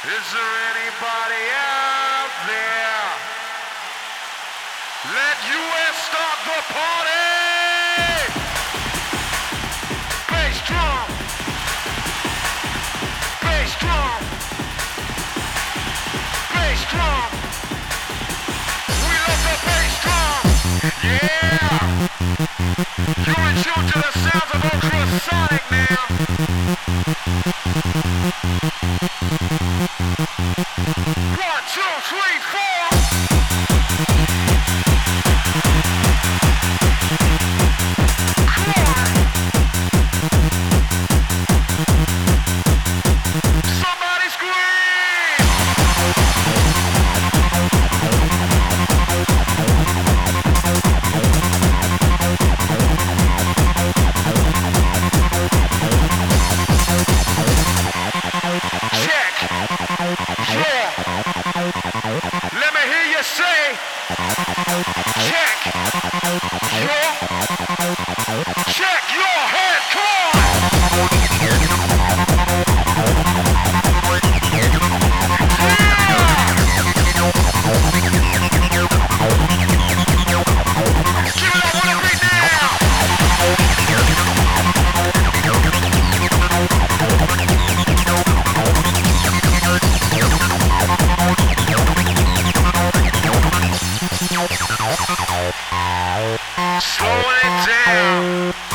Is there anybody out there? Let US start the party! Bass drum! Bass drum! Bass drum! We love the bass drum! Yeah! You're in tune to the sounds of Ultrasonic now! One, two, three, four! Somebody scream! Check! Yeah! Let me hear you say! Check! Yeah! Check your head! Come on! Slowing it down.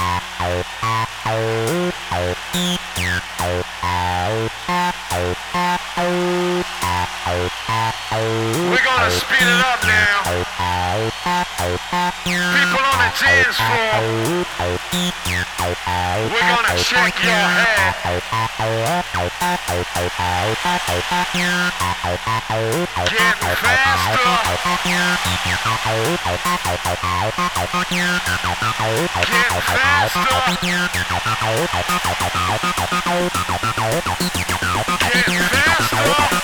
We're gonna speed it up now. People on the dance floor, we're gonna check your head. Getting faster. Getting faster. Getting faster.